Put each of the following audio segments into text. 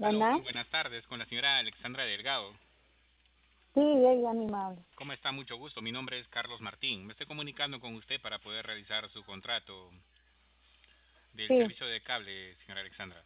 Aló, muy Bueno, buenas tardes con la señora Alexandra Delgado. sí, ella me habla. ¿Cómo está? Mucho gusto. Mi nombre es Carlos Martín. Me estoy comunicando con usted para poder realizar su contrato del Sí, servicio de cable, señora Alexandra.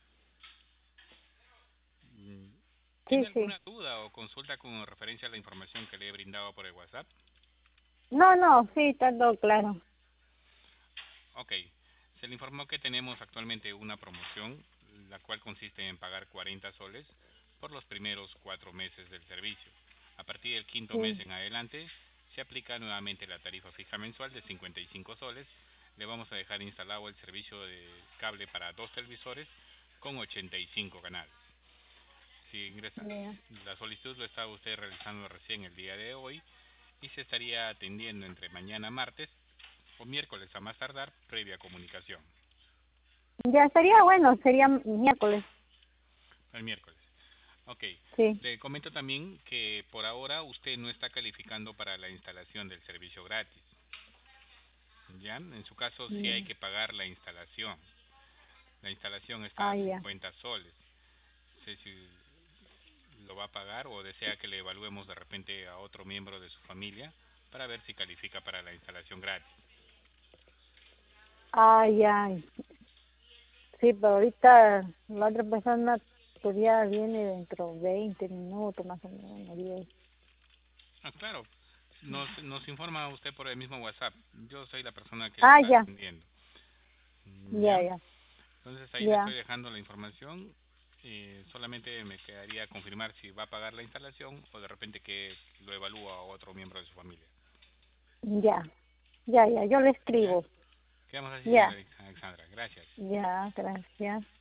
Mm, sí, ¿Tiene sí. alguna duda o consulta con referencia a la información que le he brindado por el WhatsApp? No, no, sí, está todo claro. Ok. Se le informó que tenemos actualmente una promoción, la cual consiste en pagar 40 soles por los primeros 4 meses del servicio. A partir del quinto mes Sí, en adelante, se aplica nuevamente la tarifa fija mensual de 55 soles. Le vamos a dejar instalado el servicio de cable para dos televisores con 85 canales. Si ingresa, ya. la solicitud lo está usted realizando recién el día de hoy y se estaría atendiendo entre mañana martes o miércoles a más tardar previa comunicación. Ya sería bueno, sería miércoles. El miércoles. Ok. Sí. Le comento también que por ahora usted no está calificando para la instalación del servicio gratis. ¿Ya? En su caso sí hay Ya. que pagar la instalación. La instalación está Ah, a ya. 50 soles. No sé si lo va a pagar o desea que le evaluemos de repente a otro miembro de su familia para ver si califica para la instalación gratis. Ah, ya. Sí, pero ahorita la otra persona todavía viene dentro de 20 minutos más o menos, 10. Ah, claro. Nos informa usted por el mismo WhatsApp. Yo soy la persona que le Ah, está ya, atendiendo. ya, ¿Ya? ya, Entonces ahí le ya, estoy dejando la información. Solamente me quedaría confirmar si va a pagar la instalación o de repente que lo evalúa a otro miembro de su familia. ya, ya, ya, yo le ¿Ya? escribo. Quedamos así, señora Ya, Alexandra. Gracias. ya, gracias.